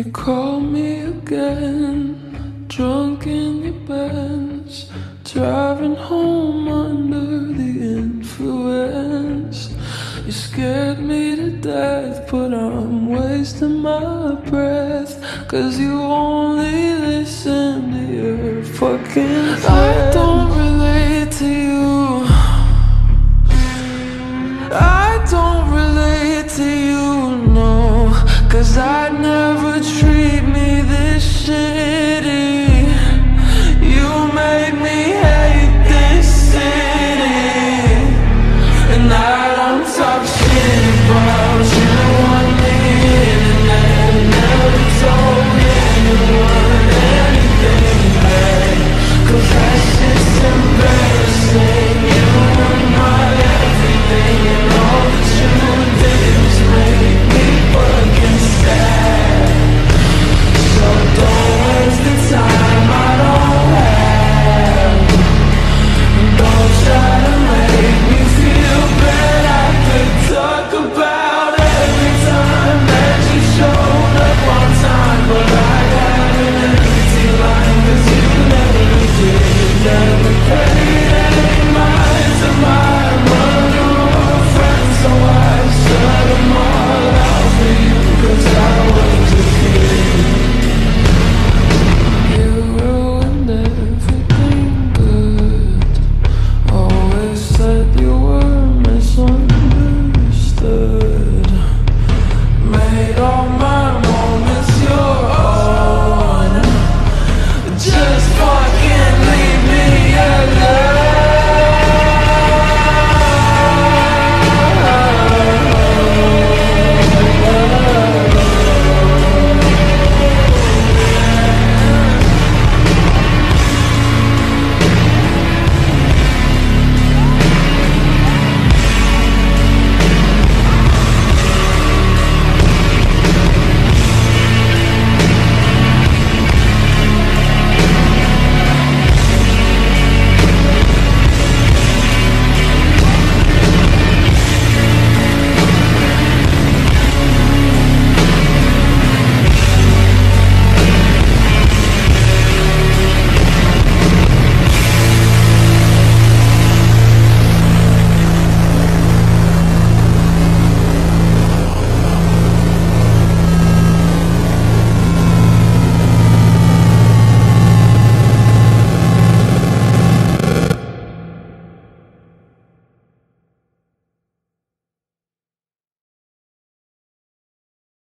You call me again, drunk in your Benz, driving home under the influence. You scared me to death, but I'm wasting my breath, 'cause you only listen to your fucking friends. I don't relate to you, I don't relate to you, no, 'cause I'd never treat me this shit.